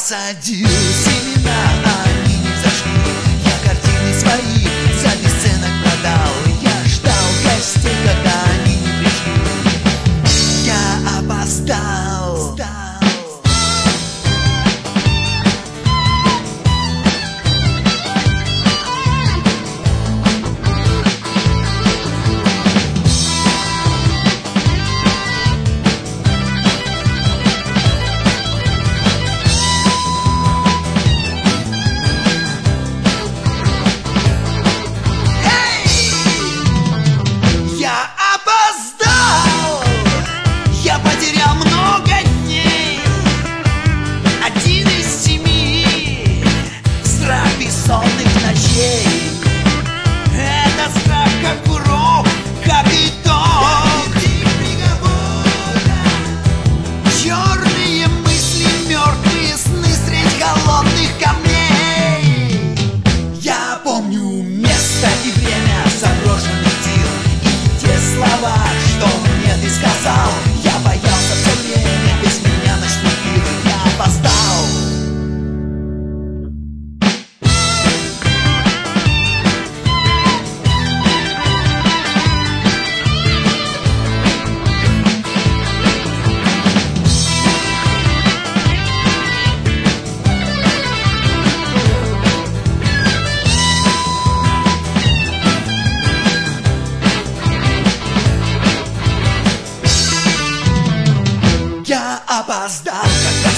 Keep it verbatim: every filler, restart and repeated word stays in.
посадил семена, они не взошли. Я картины свои за бесценок продал. Я ждал гостей, когда они не пришли. Я опоздал. Это страх как урок, как итог. Черные мысли, мертвые сны средь холодных камней. Я помню место и время заброшенных дел и те слова, что мне ты сказал. Я боялся все время, без меня наступил. Я опоздал. Я опоздал, когда